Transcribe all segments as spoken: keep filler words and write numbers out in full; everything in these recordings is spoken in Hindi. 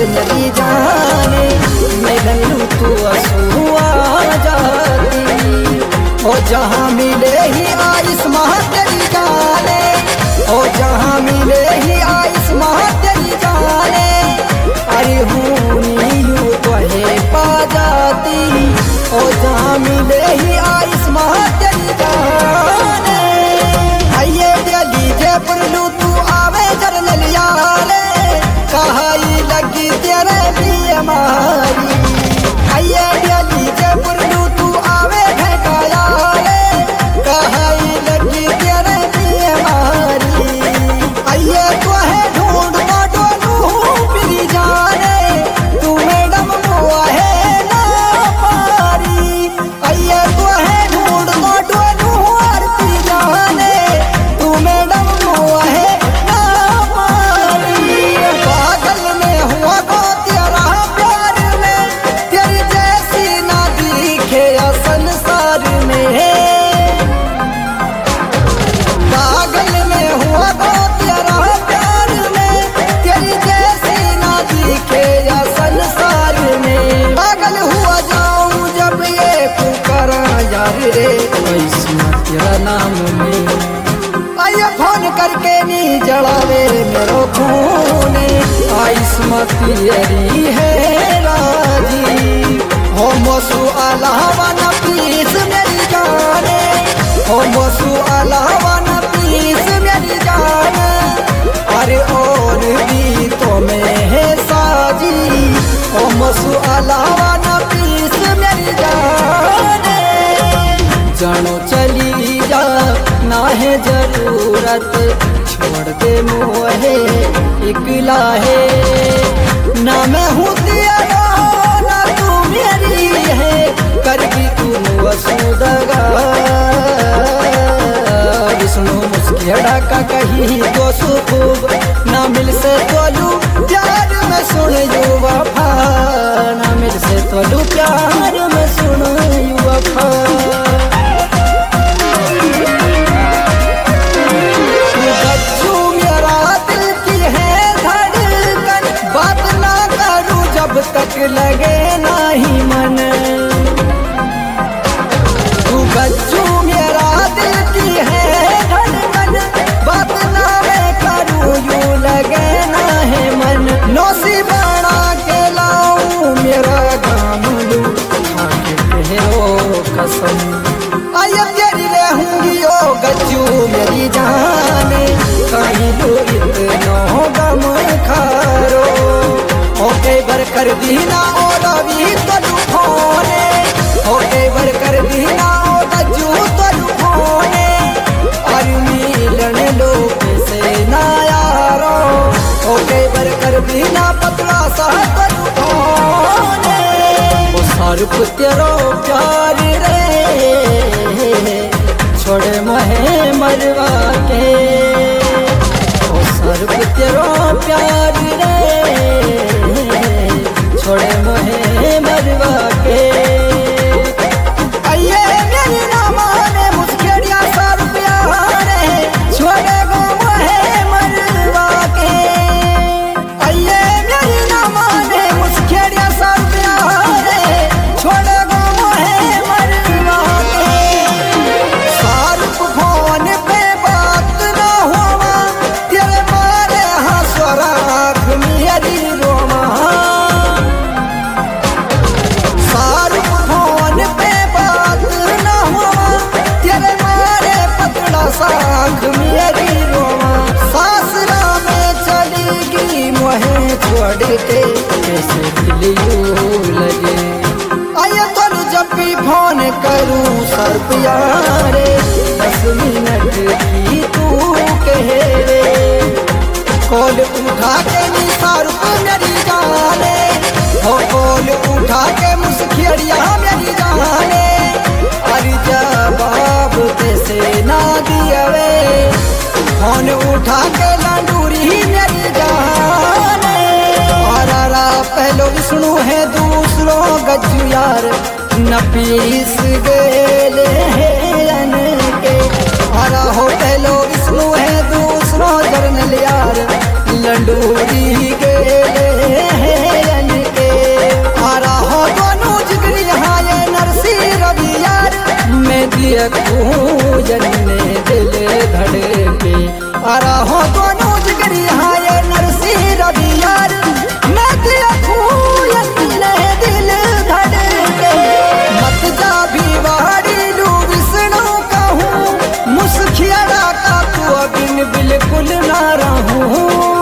मेरी जाने मिलन तू असुआ जाती हो जहाँ मिले ही आइस माह तेरी जाने हो जहाँ मिले ही आइस माह तेरी जाने अरे हूँ यूं तो है पा जाती हो जहाँ मिले ही आइस माह तेरी जाने आइए दिल्ली जयपुर लू तू आवे जरनल यारे कहाई लगी तेरे बीमारी आइए दिल्ली जयपुर लू तू आवे भेटा यारे कहाई लगी तेरे बीमारी आइए तो है ढूंढ डोलू पिरी जाने तू मैडम मुआ है ना पारी आइए तो है ढूंढ डोलू आरती जाने तू मैडम मुआ है ना पारी पागल में हुआ को तेरा प्यार में तेरी जैसी ना दिखे संसार में पागल में हुआ को तेरा प्यार में तेरी जैसी ना दिखे या संसार में पागल हुआ जाऊं जब ये पुकारा यार रे ऐसा तेरा नाम में आइए फोन करके नी जड़ावे मेरो खून आइस मतियरी है राजी हो मोसू अलावा न पीस मेरी जाने हो मोसू अलावा न पीस मेरी जाने अरे और भी तो मैं है साजी हो मोसू अलावा न पीस मेरी जाने जानो चली जा ना है जरूरत छोड़ दे मोहे इकला है ना मैं हूँ तेरा ना तू मेरी है कर भी तू वसूदगा विष्णु मुस्केड़ा का कहीं तो सुखूब ना मिल से तोलू प्यार में सुन यू वफा ना मिल से तोलू प्यार में सुन यू वफा तक लगे नहीं मन तू बच्चू मेरा दिल की है धड़कन बात ना मैं करूँ यूं लगे ना है मन नौसी बना के लाऊं मेरा गाम लू कसम आइए तेरी रहूंगी ओ गज्जू मेरी जाने कहीं लो इतना गम खारो होके बर कर दीना ओ रवि तो लुफोने होके बर कर दीना ओ गज्जू तो लुफोने और मिलन लोग से ना यारो होके बर कर दीना पतला सा तो लुफोने वो सारुप तेरो प्यार रे छोड़े महे मरवा के वो सारुप तेरो प्यार रे छोड़े मोहे मरवा के आइए मेरी ना माने मुस्केड़िया सौ रुपया रे छोड़े गो मोहे मरवा के आइए मेरी ना माने मुस्केड़िया सौ रुपया रे छोड़े गो मोहे मरवा के सारुप फोन पे बात ना हुआ तेरे मारे हंसरा मेरी रोमा साख मेरी रोमा सासरा में चलेगी मोहे छोड़ के कैसे दिल यूं लगे आइए तो जब भी फोन करूं सर प्यारे दस मिनट की तू कहे रे कॉल उठा के निसार मेरी जाने हो कॉल उठा के मुस्किया मेरी जाने अरे जवाब कैसे ना दियावे फोन उठा के लाडूरी मेरी जाने और पहलो विष्णु है दूसरों गज्जू यार न पीस गेले के हरा हो पहलो विष्णु है दूसरों जरनल यार लंडूरी गेले अरा हो दोनों जिगरी हाय नरसी रवि यार मैं दिया खूयत ने दिल धड़के मत जा भी वाड़ी लू विष्णु कहूँ मुस्खियाड़ा का तू बिन बिल्कुल ना रहूँ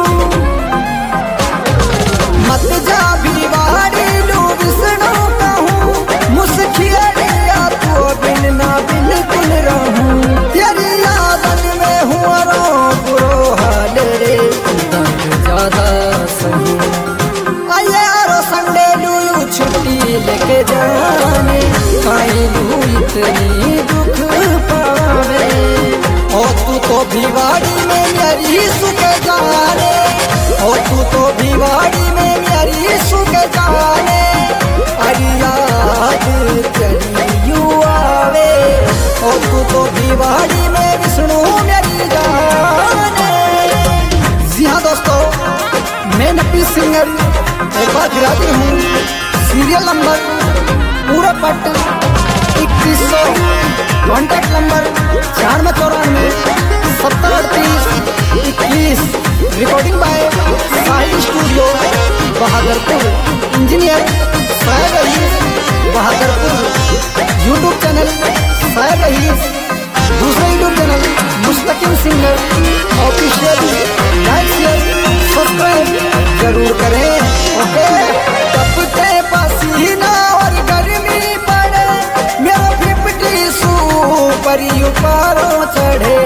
मत जा भी वाड़ी लू विष्णु कहूँ मुस्खियाड़ा तू बिन ना बिल्कुल रहूँ तेरी यादन में हुआ रो बुरो हाल रे दर्द ज्यादा सही आये आरो संडे लू छुट्टी लेके जाने काई लू इतनी दुख पावे ओ तू तो भिवाड़ी में मेरी सुख जाने ओ तू तो भिवाड़ी में मेरी सुख जाने अरे याद चली यू आवे ओ तू तो भिवाड़ी में विष्णु मेरी जाने। जी हाँ दोस्तों, मैं नपी सिंगर एक बार गिराती हूँ सीरियल नंबर पूरा पट इक्कीस सौ कॉन्टैक्ट नंबर छियानवे चौरानवे सत्तर अड़तीस इक्कीस recording by Sahil studio Bahadurpur engineer Saheb Rais Bahadurpur YouTube channel Saheb Rais दूसरा YouTube channel Mustakim singer official like share subscribe जरूर करें। ओके तपते पसीना और गर्मी पड़े मेरा फिफ्टी सुपर ऊपरों चढ़े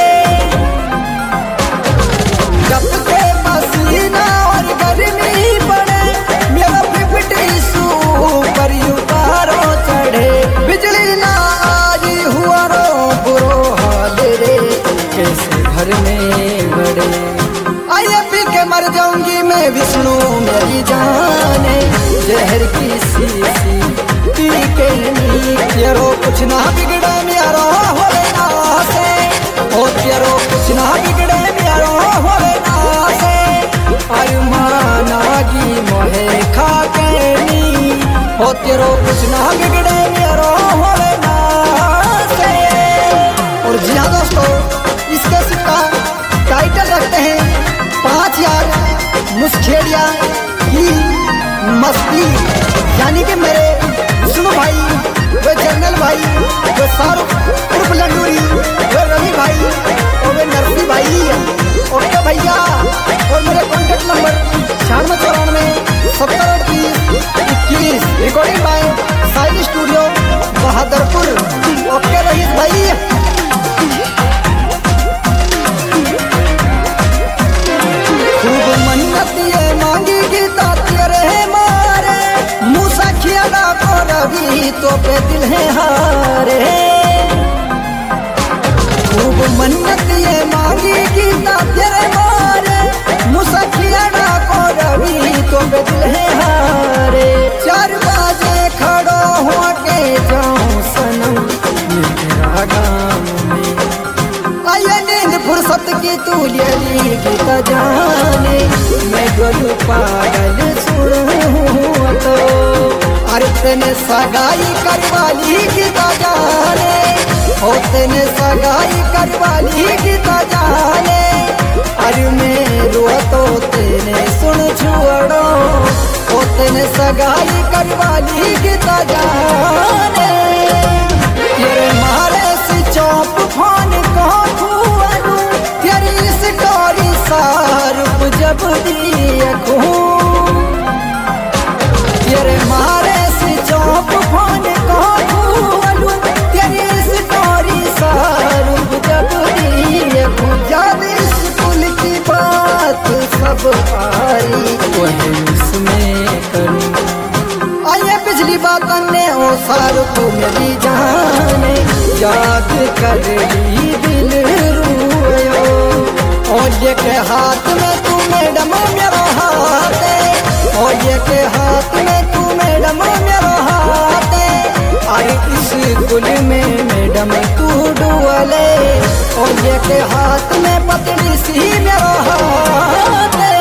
तपते पसीना और गर्मी पड़े मेरा फिफ्टी सुपर ऊपरों चढ़े बिजली ना आज हुआ रो बुरो हाल रे कैसे घर में बड़े आइए पी के मर जाऊंगी मैं विष्णु मेरी जाने जहर की शीशी पी के नी तेरो कुछ ना बिगड़े मेरा होले ना से ओ तेरो कुछ ना बिगड़े मेरा होले ना से अरमानागी मोहे खा के नी ओ तेरो कुछ ना बिगड़े मेरा होले ना से। और जी हाँ दोस्तों, इसका सिक्का टाइटल रखते हैं पांच यार मुस्खेड़िया की मस्ती यानी कि मेरे विष्णु भाई वे जनरल भाई वे शाहरुख उर्फ लंडूरी वे रवि भाई और वे नरसी भाई ओके भैया और मेरे कॉन्टेक्ट नंबर छियानवे चौरानवे सत्तर अड़तीस इक्कीस recording by Sahil studio Bahadurpur okay Rais भाई। खूब मन्नत ये मांगी गीता तेरे मारे मूसा खियाला को रवि तो पे दिल है हारे खूब मन्नत ये मांगी गीता तेरे मारे मूसा खियाला को रवि तो पे दिल है हारे चार बजे खड़ो हो के जाऊं सनम तेरा गाँव में आया नींद फुर्सत की तू लेली गीता जाने मैं गोलू पागल सुरूँ तो अरे तेने सगाई करवाली गीता जाने ओ तेने सगाई करवाली गीता जाने अरे मैं रो तो तेने सुन छोड़ो ओ तेने सगाई करवाली गीता जाने तेरे मारे से चौप फोन को तेरी स्टोरी सारूप जब दिए खून तेरे मारे से चौप फोन को खून तेरी स्टोरी सारूप जब दिए खून जब स्कूल की बात सब आई वही उसमें करूँ आइए पिछली बात ने ओ सारूप मेरी जाने याद कर ली दिल रूयो और ये के हाथ में तू मैडम मेरा हाथ और ये के हाथ में तू मैडम मेरा हाथ अरे इस गुल में मैडम तू डुअले और ये के हाथ में पतली सी मेरा हाथ